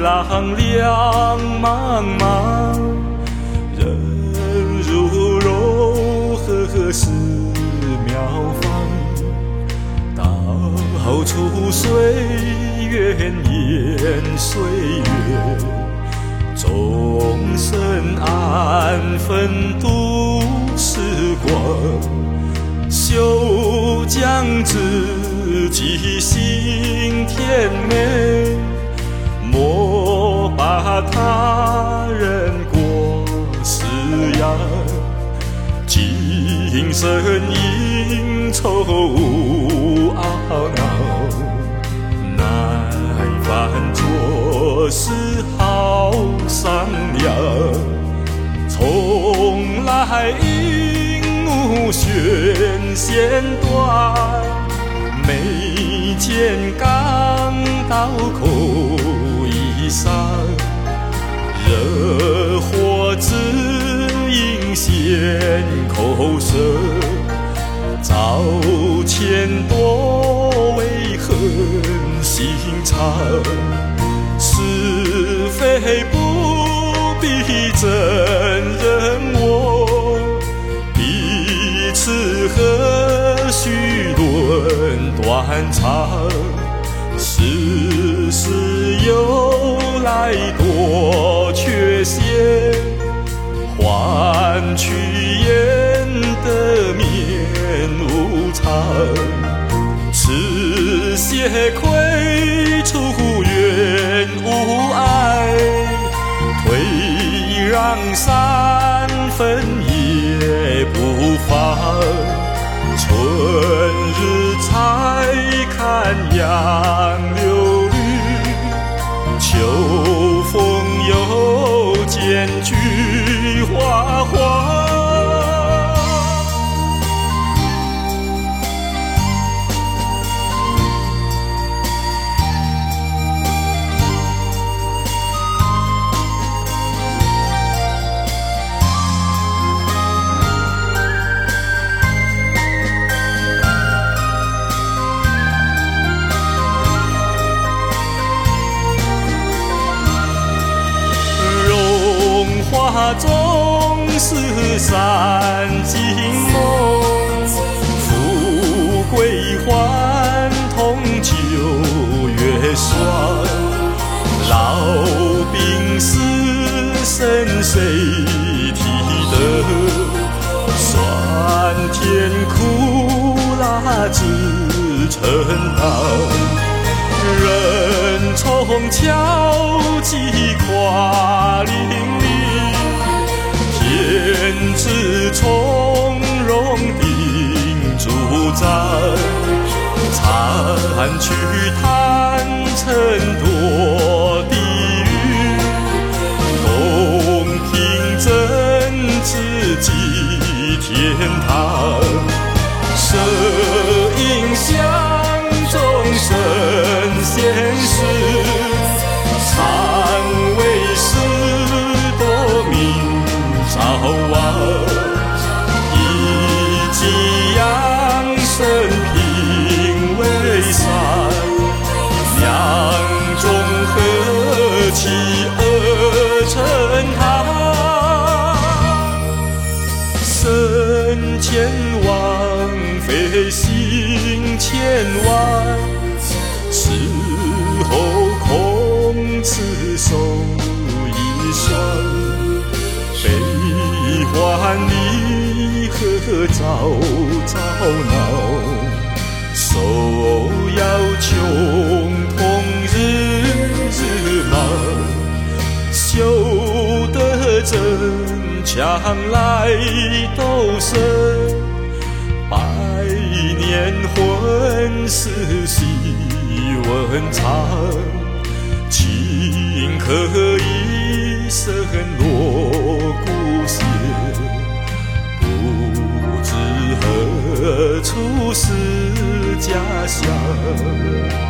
浪两茫茫，人如柔和是妙方，到处随缘演岁月，终身安分度时光，休将自己心甜美，莫把他人过失扬，今生应酬无懊恼，耐烦做事好商量，从来应无选先断，眉间刚刀口一伤，惹祸只应先口舌，早前多为恨心肠，是非不必真人我，彼此何须论断肠，世事由来多缺陷，换取颜得面无常，此血亏处缘无爱，退让三分也不妨，春日才看杨柳绿，秋风又见菊花黄。花总是散尽梦，富贵换同九月霜，老病死身谁替得？酸甜苦辣自承担，人从巧计跨伶俐，天之从容定主张，残去贪嗔多地狱，公平正直即天堂，摄影像众生现世，常为事多明早晚，以己养生品为善，两种和气而成堂，身千万非心千万，事后空此手一双，悲欢离合早早恼，手要穷通日日忙，修得真强来斗胜，百年婚事细问长，情可一生落孤血，不知何处是家乡。